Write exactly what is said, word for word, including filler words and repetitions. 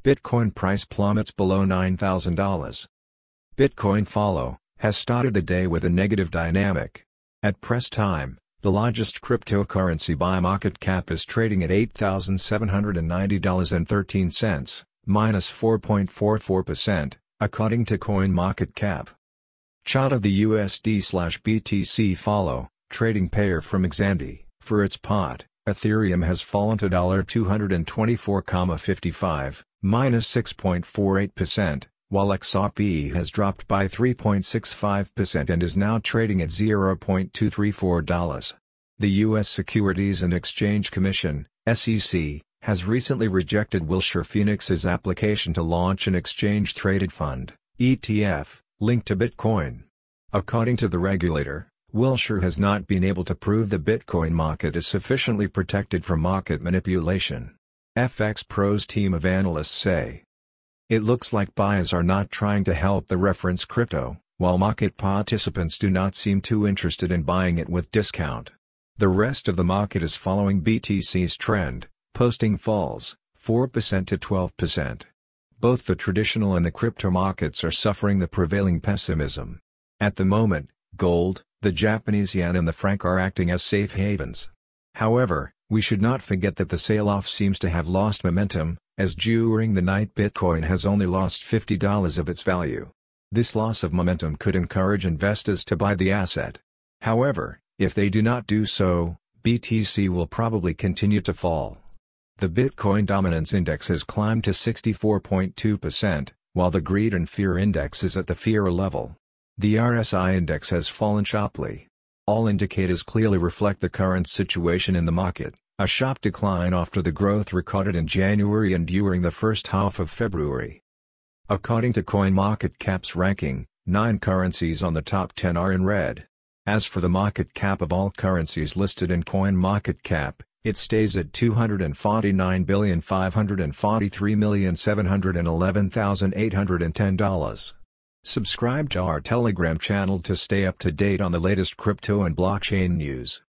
Bitcoin price plummets below nine thousand dollars. Bitcoin Follow has started the day with a negative dynamic. At press time, the largest cryptocurrency by market cap is trading at eight thousand seven hundred ninety dollars and thirteen cents, minus four point four four percent, according to CoinMarketCap. Chart of the U S D slash B T C Follow, trading pair from Xandy. For its part, Ethereum has fallen to two hundred twenty-four dollars and fifty-five cents, minus six point four eight percent, while X R P has dropped by three point six five percent and is now trading at zero point two three four dollars. The U S Securities and Exchange Commission, S E C, has recently rejected Wilshire Phoenix's application to launch an exchange-traded fund, E T F, linked to Bitcoin. According to the regulator, Wilshire has not been able to prove the Bitcoin market is sufficiently protected from market manipulation. F X Pro's team of analysts say, "It looks like buyers are not trying to help the reference crypto, while market participants do not seem too interested in buying it with discount. The rest of the market is following B T C's trend, posting falls, four percent to twelve percent. Both the traditional and the crypto markets are suffering the prevailing pessimism. At the moment, gold, the Japanese yen and the franc are acting as safe havens. However, we should not forget that the sell-off seems to have lost momentum, as during the night Bitcoin has only lost fifty dollars of its value. This loss of momentum could encourage investors to buy the asset. However, if they do not do so, B T C will probably continue to fall." The Bitcoin Dominance Index has climbed to sixty-four point two percent, while the Greed and Fear Index is at the fear level. The R S I Index has fallen sharply. All indicators clearly reflect the current situation in the market, a sharp decline after the growth recorded in January and during the first half of February. According to CoinMarketCap's ranking, nine currencies on the top ten are in red. As for the market cap of all currencies listed in CoinMarketCap, it stays at two hundred forty-nine billion five hundred forty-three million seven hundred eleven thousand eight hundred ten dollars. Subscribe to our Telegram channel to stay up to date on the latest crypto and blockchain news.